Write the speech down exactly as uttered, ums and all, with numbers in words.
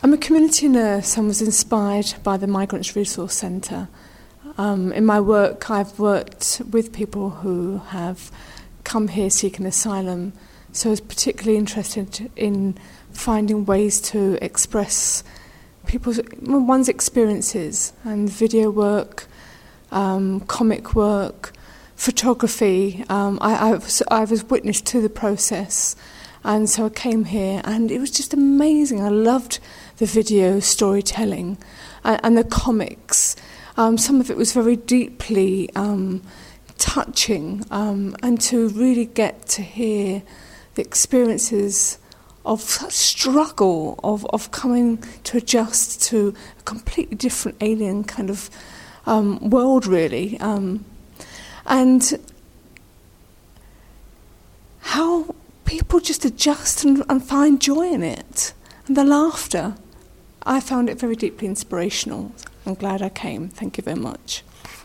I'm a community nurse and was inspired by the Migrants Resource Centre. Um, in my work, I've worked with people who have come here seeking asylum, so I was particularly interested in finding ways to express people's one's experiences, and video work, um, comic work, photography. Um, I, I, was, I was witness to the process, and so I came here, and it was just amazing. I loved the video storytelling and, and the comics. Um, some of it was very deeply um, touching, um, and to really get to hear the experiences of such struggle, of, of coming to adjust to a completely different alien kind of um, world, really. Um, and how people just adjust and, and find joy in it. And the laughter, I found it very deeply inspirational. I'm glad I came. Thank you very much.